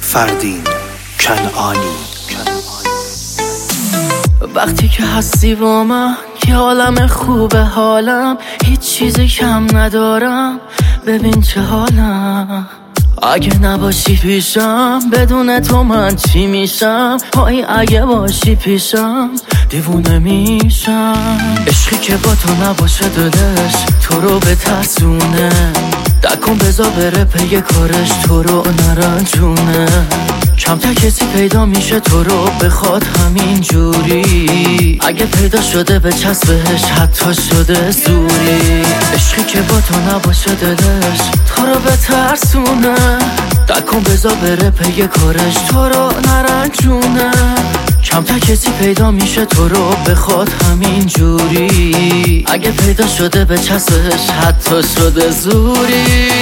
فردین کنعانی. وقتی که هستی با من که عالم خوبه حالم، هیچ چیزی کم ندارم، ببین چه حالم. اگه نباشی پیشم بدون تو من چی میشم؟ پای اگه باشی پیشم دیوونه میشم. عشقی که با تو نباشه دلش تو رو بترسونه، دکن بذار بره پی کارش تو رو نرنجونه. کمتر کسی پیدا میشه تو رو بخواد همین جوری، اگه پیدا شده به چسبش حتی شده زوری. عشقی که با تو نباشه دلش تو رو بترسونه، دکن بذار بره پی کارش تو رو نرنجونه. کمتر کسی پیدا میشه تو رو بخواد همین جوری، اگه پیدا شده به چسبش حتی شده زوری.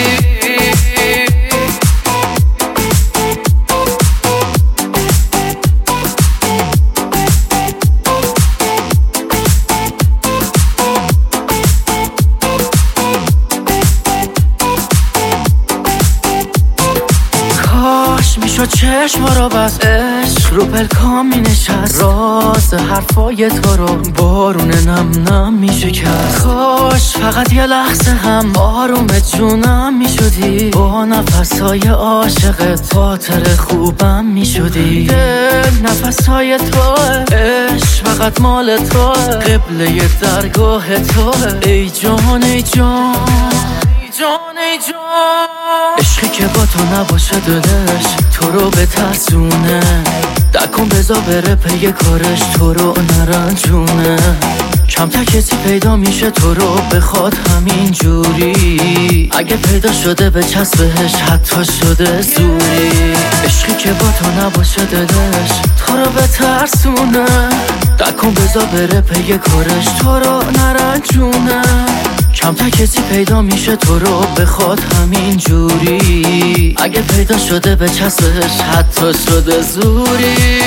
میشد چشم رو بس، عشق رو پلکام می نشست، راز حرفای تو رو بارون نم نم می شکست. کاش فقط یه لحظه هم آروم جونم می شدی، با نفسهای عاشقت خاطر خوبم می شدی. دل نفسهای توه، عشق فقط مال توه، قبله درگاه توه. ای جان ای جان جان ای جان. عشقی که با تو نباشه دلش تو رو بترسونه، دکن بذار بره پی کارش تو رو نرنجونه. کمتر کسی پیدا میشه تو رو بخواد همین جوری، اگه پیدا شده به چسبش حتی شده زوری. عشقی که با تو نباشه دلش تو رو بترسونه، دکن بذار بره پی کارش تو رو نرنجونه. کمتر کسی پیدا میشه تو رو بخواد همین جوری، اگه پیدا شده به چسبش حتی شده زوری.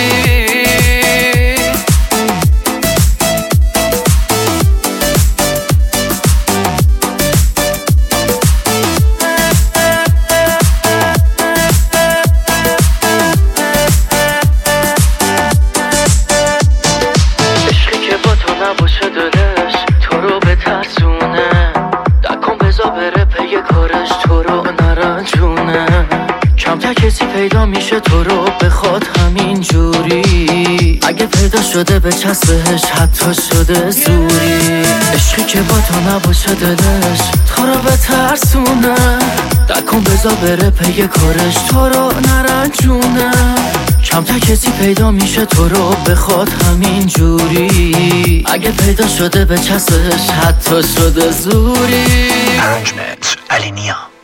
عشقی که با تو نباشه دلش تو رو بترسونه، بره پی کارش تو رو نرنجونه. کمتر کسی پیدا میشه تو رو بخواد همین جوری، اگه پیدا شده به چسبش حتی شده زوری. عشقی که با تو نباشه دلش تو رو بترسونه، دکن بذار بره پی کارش تو رو نرنجونه. کمتر کسی پیدا میشه تو رو بخواد همین جوری، اگه پیدا شده به چسبش حتی شده زوری. Arrangement علی نیا.